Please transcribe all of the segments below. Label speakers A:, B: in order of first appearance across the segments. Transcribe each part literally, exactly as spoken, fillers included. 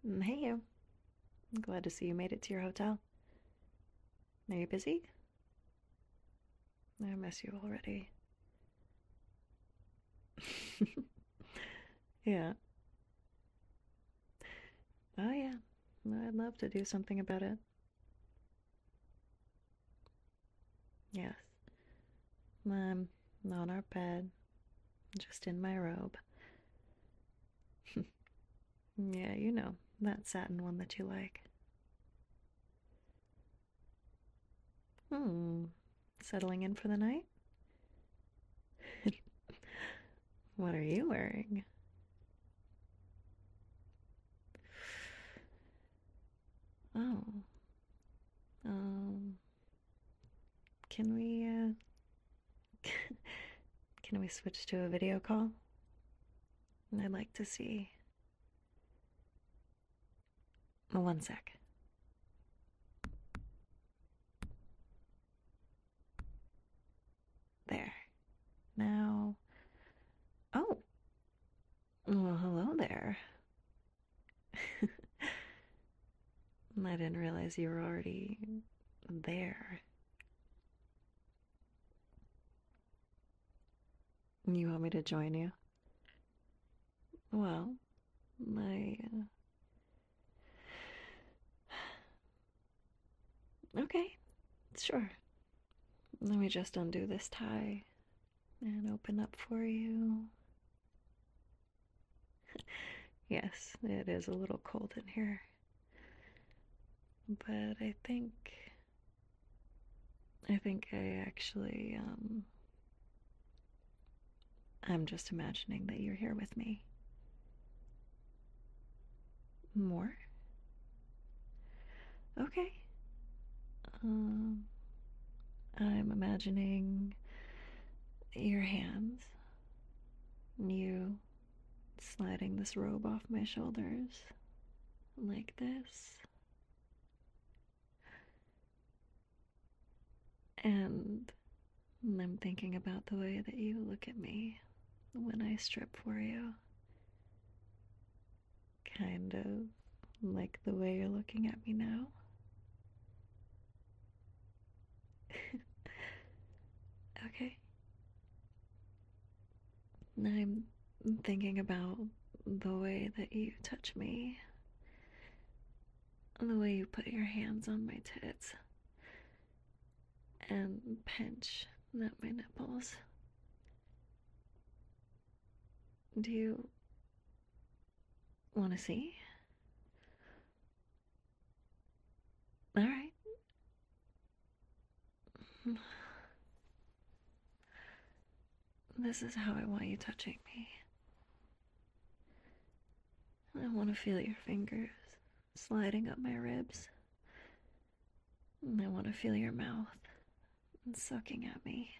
A: Mm, Hey, you. I'm glad to see you made it to your hotel. Are you busy? I miss you already. Yeah. Oh, yeah. I'd love to do something about it. Yes. I'm on our bed, just in my robe. Yeah, you know, that satin one that you like. Hmm. Settling in for the night? What are you wearing? Oh. Um, can we, uh, can we switch to a video call? I'd like to see. Oh, one sec. There. Now. Oh, well, hello there. I didn't realize you were already there. You want me to join you? Well, I. Uh, okay, sure. Let me just undo this tie and open up for you. Yes, it is a little cold in here. But I think. I think I actually, um. I'm just imagining that you're here with me. More? Okay. Um. I'm imagining your hands, you sliding this robe off my shoulders like this. And I'm thinking about the way that you look at me when I strip for you. Kind of like the way you're looking at me now. Okay. I'm thinking about the way that you touch me, the way you put your hands on my tits and pinch at my nipples. Do you want to see? All right. This is how I want you touching me. I want to feel your fingers sliding up my ribs. And I want to feel your mouth sucking at me.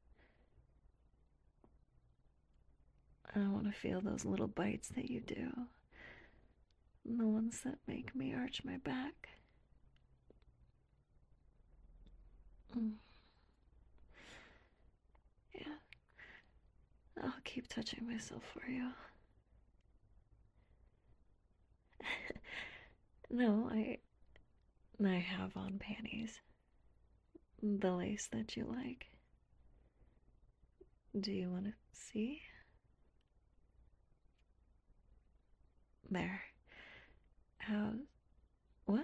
A: I want to feel those little bites that you do. The ones that make me arch my back. Mm, yeah. I'll keep touching myself for you. No, I I have on panties. The lace that you like. Do you want to see? There. How? What?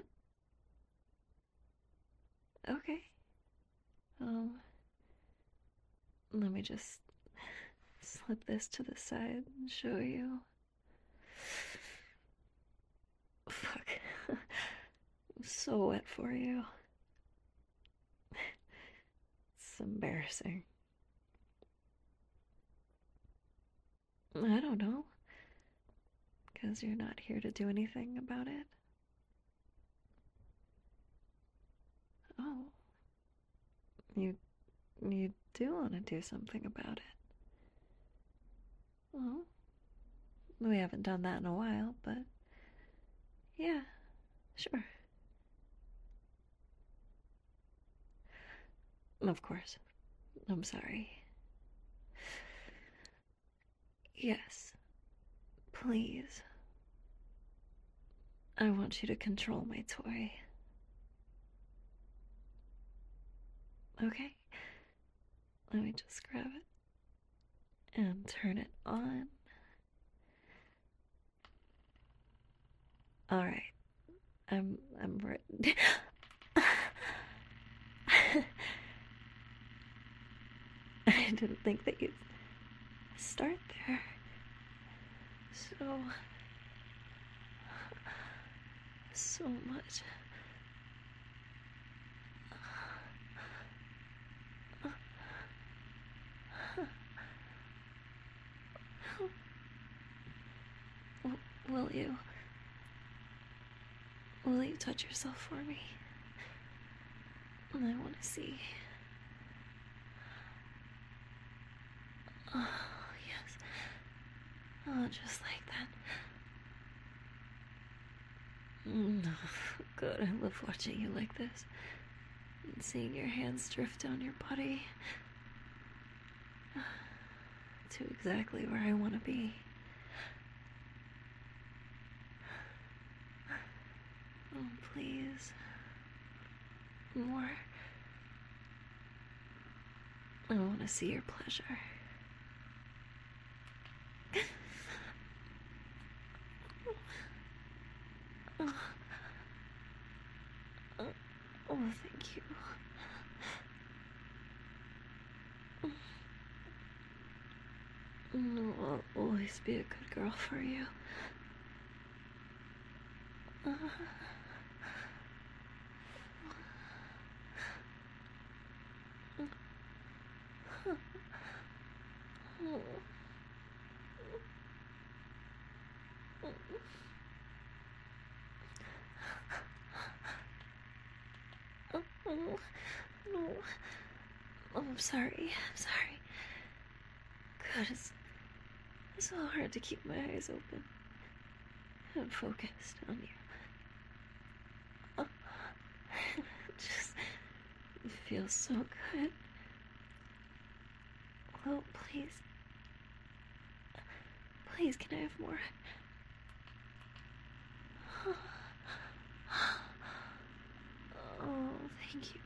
A: Okay. Um, let me just slip this to the side and show you. Fuck. I'm so wet for you. It's embarrassing. I don't know. Because you're not here to do anything about it. Oh, you you do want to do something about it. Well, we haven't done that in a while, but yeah, sure. Of course. I'm sorry. Yes, please. I want you to control my toy. Okay? Let me just grab it and turn it on. Alright. I'm I'm ready. I didn't think that you'd start there. So so much. Will you? Will you touch yourself for me? I want to see. Oh, yes. Oh, just like that. Mm, oh, good. I love watching you like this. And seeing your hands drift down your body. To exactly where I want to be. Oh, please. More. I want to see your pleasure. Oh, oh, oh, thank you. I'll always be a good girl for you. Uh, oh, oh, no. Oh, I'm sorry. I'm sorry. God, it's, it's so hard to keep my eyes open and focused on you. Oh, it just it feels so good. Oh, please. Please, can I have more? Oh, thank you.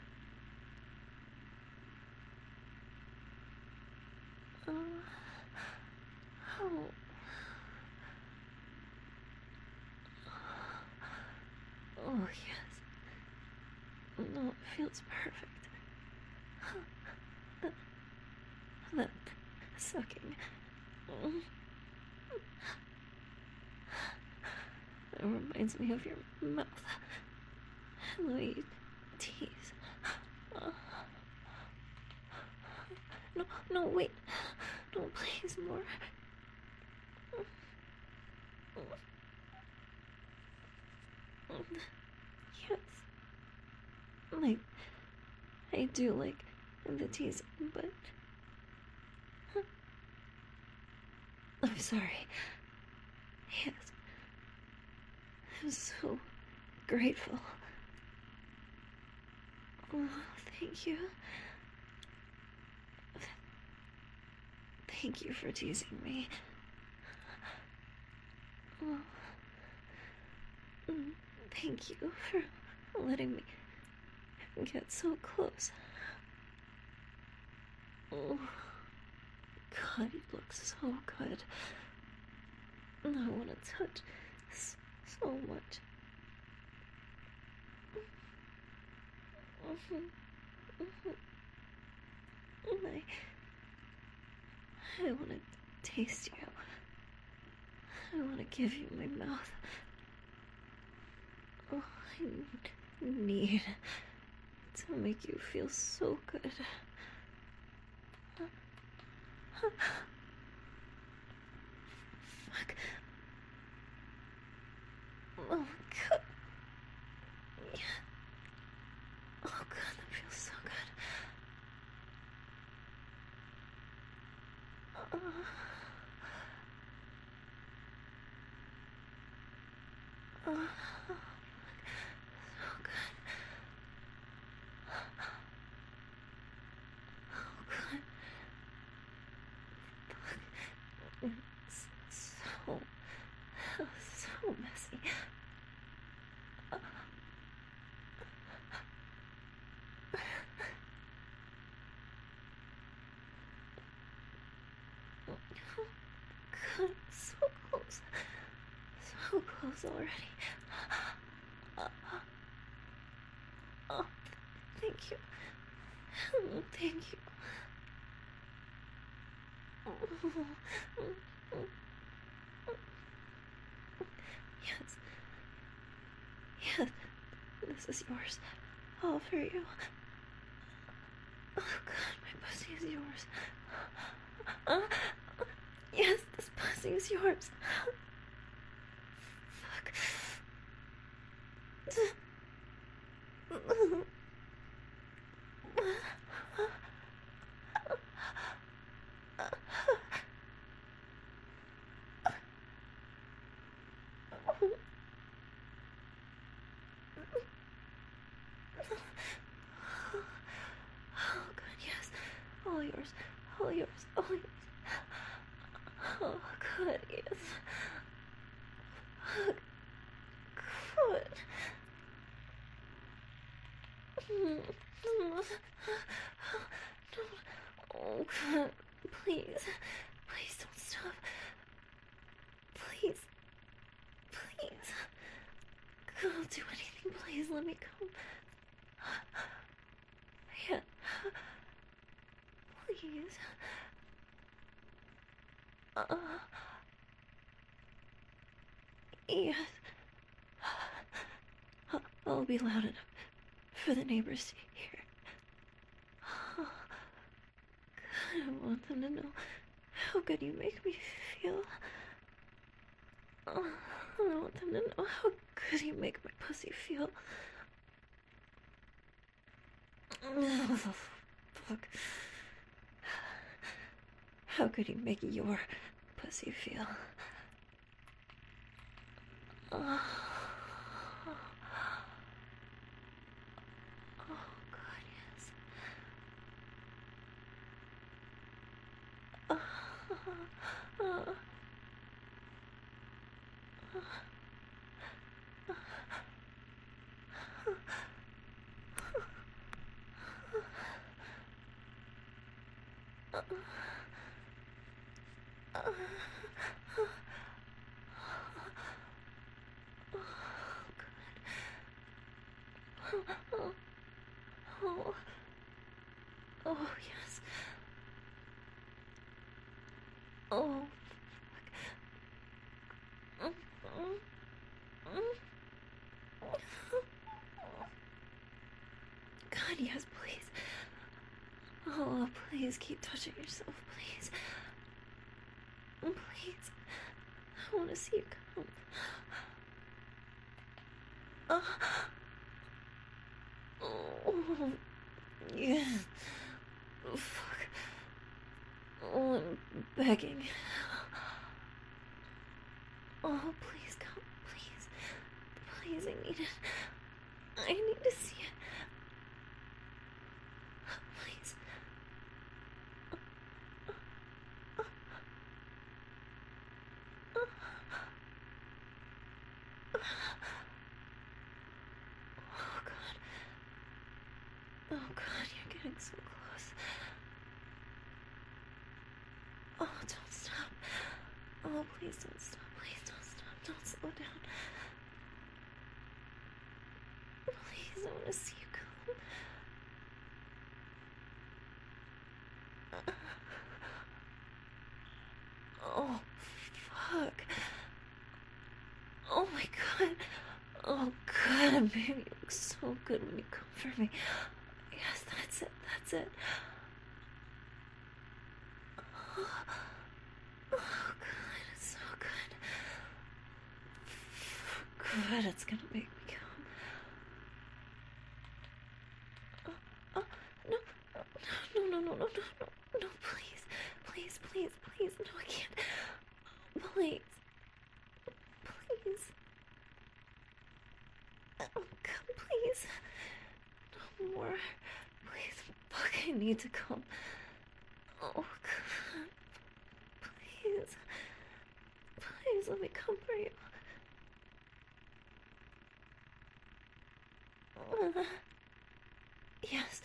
A: Oh. Oh. Oh, yes. No, it feels perfect. That, that sucking. It reminds me of your mouth. And the way you tease. No, no, wait. No, please, more. Yes. I, I do like the teasing, but... I'm sorry. Yes. I'm so grateful. Oh, thank you. Thank you for teasing me. Oh, thank you for letting me get so close. Oh, God, you look so good. I want to touch so much. I, I want to taste you. I want to give you my mouth. Oh, I need to make you feel so good. Fuck. Oh, God. Yeah. Oh, God, that feels so good. Oh, oh, so good. Oh, God. Fuck. It's so, so messy. close already. Uh, oh, thank you. Oh, thank you. Yes. Yes. This is yours. All for you. Oh, God, my pussy is yours. Uh, yes, this pussy is yours. Fuck. Oh, God, yes. All yours. All yours. All yours. Oh, God, yes. Oh, God. Oh, God. Please. Please don't stop. Please. Please. I'll do anything. Please let me come. Yeah. Please. Uh, yes. I'll be loud enough for the neighbors to hear. Oh, God, I want them to know how good you make me feel. Oh, I want them to know how good you make my pussy feel. Oh, fuck. How could you make your pussy feel? Oh, oh God, yes. Oh, oh, oh, oh, oh, yes. Oh, fuck. God, yes, please. Oh, please keep touching yourself, please. Please. I want to see you come. Uh, oh, yeah. Fuck. Oh, I'm begging. Oh, please come, please. Please, I need it. I need to see it. Please. Oh, God. Oh, God, you're getting so close. Oh, don't stop. Oh, please don't stop. Please don't stop. Don't slow down. Please, I want to see you come. Oh, fuck. Oh, my God. Oh, God, baby, you look so good when you come for me. Yes, that's it. That's it. Oh, oh God, it's so good. Good, it's gonna make me come. Oh, oh, no, no, no, no, no, no, no, no, please, please, please, please, no, I can't. Please, please. Oh, come, please. No more. Please, fuck, I need to come. Oh, God. Please. Please let me come for you. Uh, yes.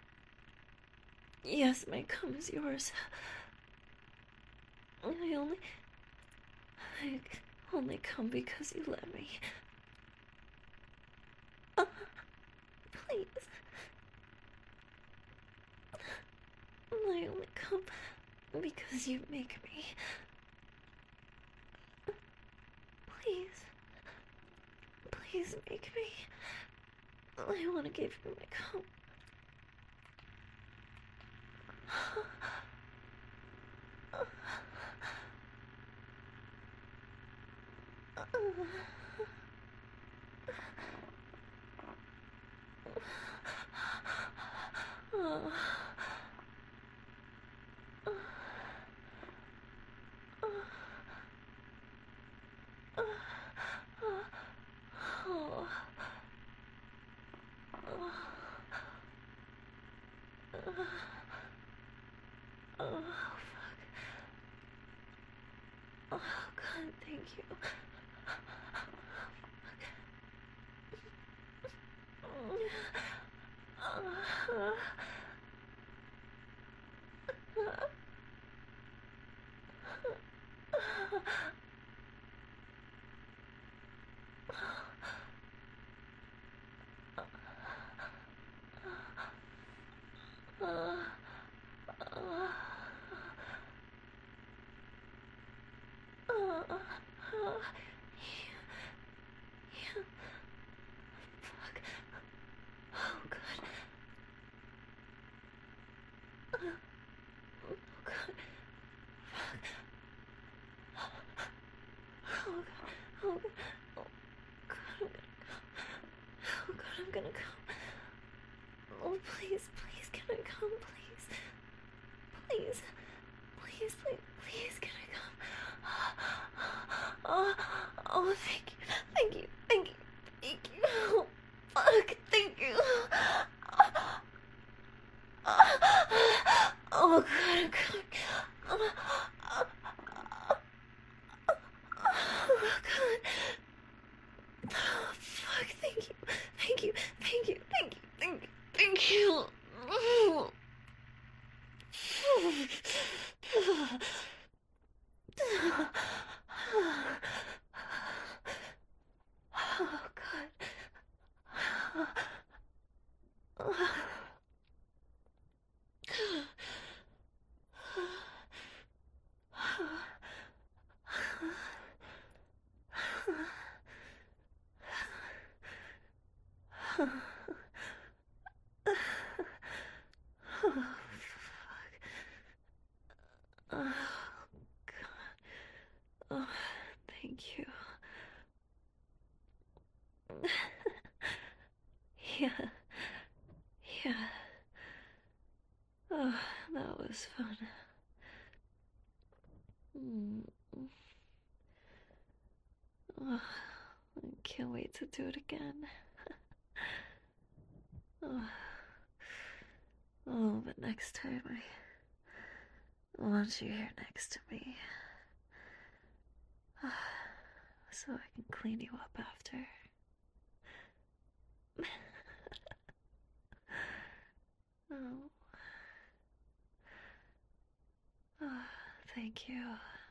A: Yes, my cum is yours. I only... I only come because you let me. Uh, please. I only come because you make me. Please. Please make me. I want to give you my cum. Oh, fuck. Oh, God, thank you. Fuck. Oh, God. Oh, God. Oh, God. Oh, God. Oh, God, I'm gonna come. Oh, please, please, can I come, please? Please. Please, please, please, can I come? Oh, oh, thank you, thank you, thank you, thank you. Oh, fuck, thank you. Oh, God, I'm coming. Oh, God. Oh, fuck, thank you, thank you, thank you, thank you, thank you, thank you. Oh, God. Oh, fuck. Oh, God. Oh, thank you. Yeah. Yeah. Oh, that was fun. Mm. Oh, I can't wait to do it again. Oh, oh, but next time I want you here next to me. Oh, so I can clean you up after. Oh. Oh, thank you.